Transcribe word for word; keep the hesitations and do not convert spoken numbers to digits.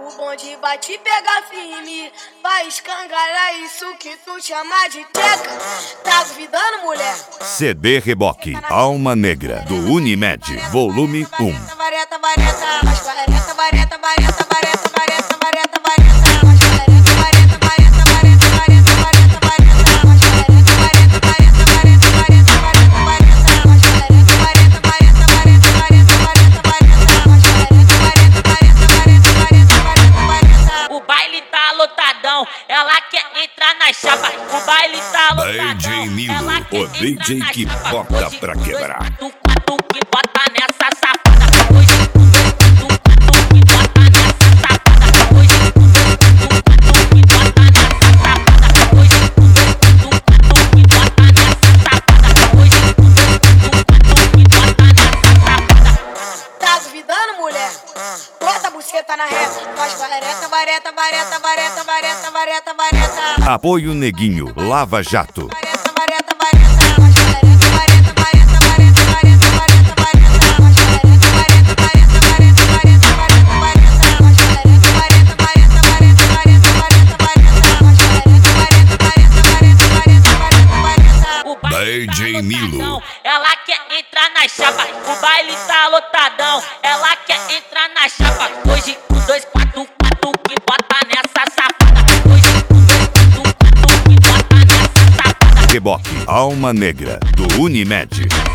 O bonde vai te pegar firme, vai escangalhar isso que tu chama de teca. Tá duvidando, mulher? C D Reboque Alma Negra, do Unimed, volume um. Vareta, vareta, vareta, vareta, vareta, vareta, vareta, vareta, vareta. Ela quer entrar na chapa, o baile tá lotadão. D J Milo, o D J que bota pra quebrar. Tu quatro que bota nessa safada. Hoje tu tu quatro que bota nessa safada. Hoje tu tu que bota nessa safada. Hoje tu tu que bota nessa safada. Hoje tu tu que bota nessa safada. Tá duvidando, mulher? Bota a buceta na reta, faz vareta, vareta, vareta, vareta, vareta, vareta, vareta. Apoio Neguinho, Lava Jato. Vareta, vareta, vareta, vareta, vareta, vareta, vareta, vareta, vareta, vareta, vareta, vareta, vareta, vareta, vareta, vareta, vareta, vareta, vareta, D J Milo. Ela quer entrar na chapa, o baile tá lotadão. Ela quer entrar na chapa. Hoje um, dois, quatro, quatro que bota nessa safada. Hoje um, dois, quatro, quatro que bota nessa safada. Reboque Alma Negra, do Unimed.